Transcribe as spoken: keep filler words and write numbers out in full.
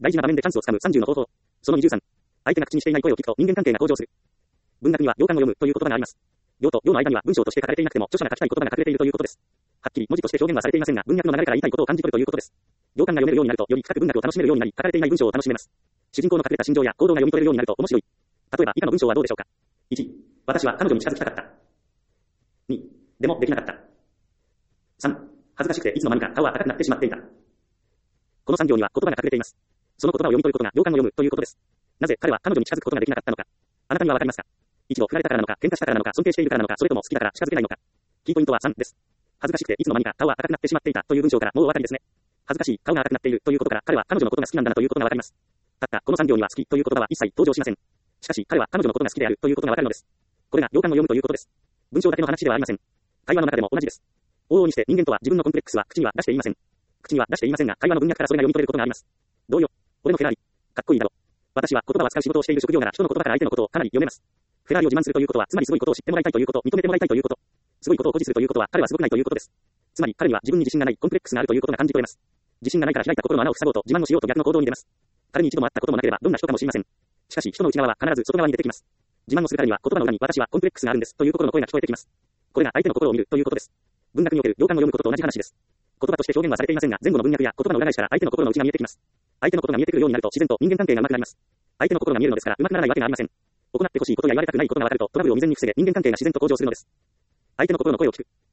大事な場面でチャンスをつかむさんじゅうの方法。そのにじゅうさん。相手が口にしていない声を聞くと人間関係が向上する。文学には行間を読むという言葉があります。行と行の間には文章として書かれていなくても著者が書きたい言葉が隠れているということです。はっきり文字として表現はされていませんが、文脈の流れから言いたいことを感じ取るということです。行間が読めるようになると、より深く文学を楽しめるようになり、書かれていない文章を楽しめます。主人公の隠れた心情や行動が読み取れるようになると面白い。例えば以下の文章はどうでしょうか。いち、私は彼女に近づきたかった。に、でもできなかった。さん、恥ずかしくていつの間にか顔は赤くなってしまっていた。このさん行には言葉が隠れています。その言葉を読み取ることが行間を読むということです。なぜ彼は彼女に近づくことができなかったのか。あなたにはわかりますか。一度振られたからなのか、喧嘩したからなのか、尊敬しているからなのか、それとも好きだから近づけないのか。キーポイントはさんです。恥ずかしくていつの間にか顔は赤くなってしまっていたという文章からもうお分かりですね。恥ずかしい、顔が赤くなっているということから彼は彼女のことが好きなんだなということがわかります。たったこのさん行には好きという言葉は一切登場しません。しかし彼は彼女のことが好きであるということがわかるのです。これが行間を読むということです。文章だけの話ではありません。会話の中でも同じです。往々にして人間とは自分のコンプレックスは口には出していません。口には出していませんが、会話の文脈からそれが読み取れることがあります。同様、俺のフェラーリ、かっこいいだろ。私は言葉を使う仕事をしている職業なら人の言葉から相手のことをかなり読めます。フェラーリを自慢するということは、つまりすごいことを知ってもらいたいということ、認めてもらいたいということ。すごいことを誇示するということは、彼はすごくないということです。つまり彼には自分に自信がない、コンプレックスがあるということが感じ取れます。自信がないから開いた心の穴を塞ごうと自慢をしようと逆の行動に出ます。彼に一度も会ったこともなければどんな人かも知りません。しかし人の内側は必ず外側に出てきます。自慢をする彼には言葉の裏に私はコンプレックスがあるんですという心の声が聞こえてきます。これが相手の心を見るということです。文学における行間を読むことと同じ話です。言葉として表現はされていませんが、前後の文脈や言葉の裏返しから相手の心の内が見えてきます。相手のことが見えてくるようになると自然と人間関係が上手くなります。相手の心が見えるのですから上手くならないわけがありません。行ってほしいことや言われたくないことがわかるとトラブルを未然に防げ人間関係が自然と向上するのです。相手の心の声を聞く。